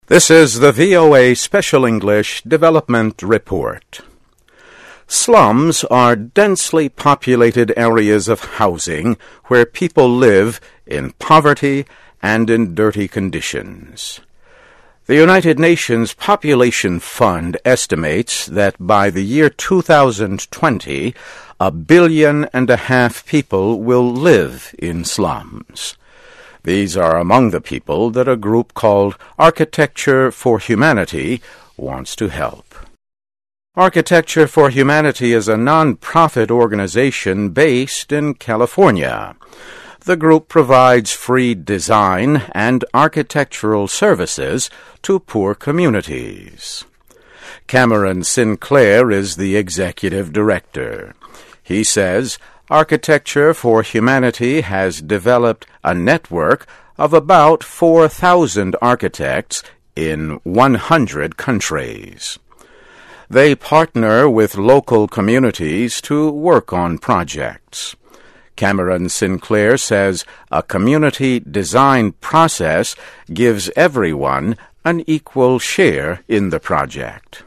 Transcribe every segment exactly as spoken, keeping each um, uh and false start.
This is the V O A Special English Development Report. Slums are densely populated areas of housing where people live in poverty and in dirty conditions. The United Nations Population Fund estimates that by the year two thousand twenty, a billion and a half people will live in slums. These are among the people that a group called Architecture for Humanity wants to help. Architecture for Humanity is a non-profit organization based in California. The group provides free design and architectural services to poor communities. Cameron Sinclair is the executive director. He says, Architecture for Humanity has developed a network of about four thousand architects in one hundred countries. They partner with local communities to work on projects. Cameron Sinclair says a community design process gives everyone an equal share in the project.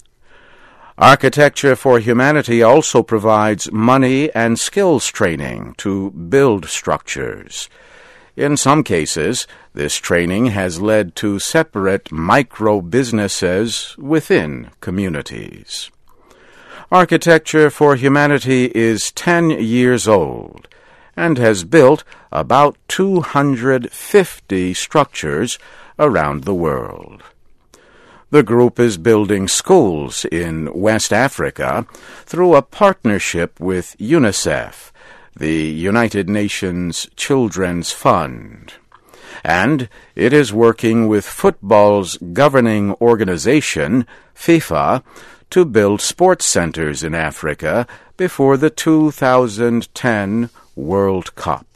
Architecture for Humanity also provides money and skills training to build structures. In some cases, this training has led to separate micro-businesses within communities. Architecture for Humanity is ten years old and has built about two hundred fifty structures around the world. The group is building schools in West Africa through a partnership with UNICEF, the United Nations Children's Fund. And it is working with football's governing organization, FIFA, to build sports centers in Africa before the two thousand ten World Cup.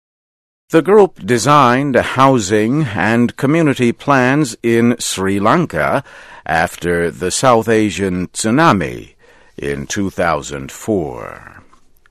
The group designed housing and community plans in Sri Lanka after the South Asian tsunami in two thousand four.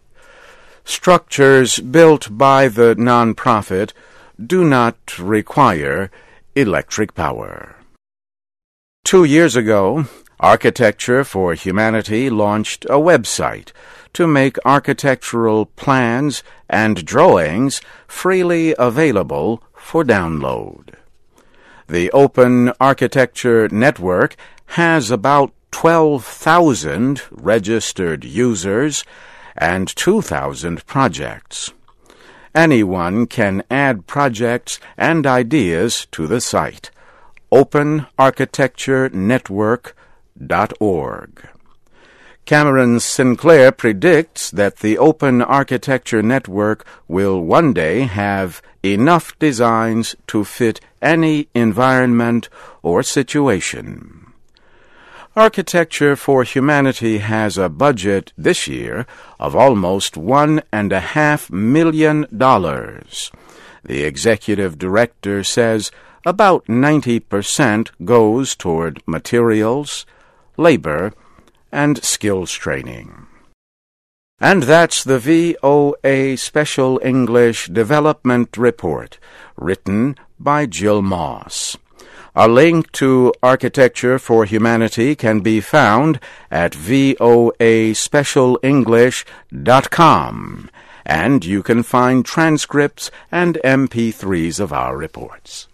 Structures built by the nonprofit do not require electric power. Two years ago, Architecture for Humanity launched a website to make architectural plans and drawings freely available for download. The Open Architecture Network has about twelve thousand registered users and two thousand projects. Anyone can add projects and ideas to the site, open architecture network dot org. Cameron Sinclair predicts that the Open Architecture Network will one day have enough designs to fit any environment or situation. Architecture for Humanity has a budget this year of almost one and a half million dollars. The executive director says about ninety percent goes toward materials, labor, and skills training. And that's the V O A Special English Development Report, written by Jill Moss. A link to Architecture for Humanity can be found at voa special english dot com, and you can find transcripts and M P threes of our reports.